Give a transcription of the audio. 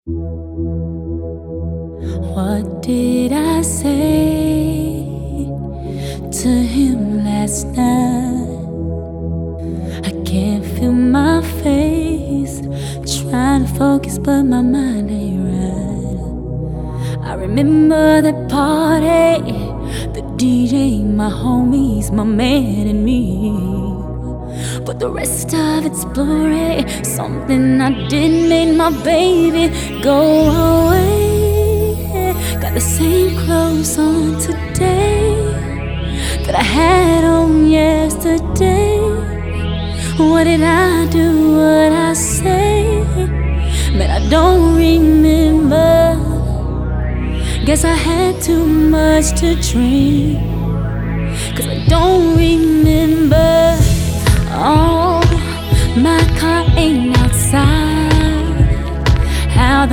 What did I say to him last night? I can't feel my face, trying to focus but my mind ain't right. I remember that party, the DJ, my homies, my man and me. But the rest of it's blurry. Something I did made my baby go away. Got the same clothes on today that I had on yesterday. What did I do? What I say? Man, I don't remember. Guess I had too much to drink, 'cause I don't remember. Oh, my car ain't outside. How the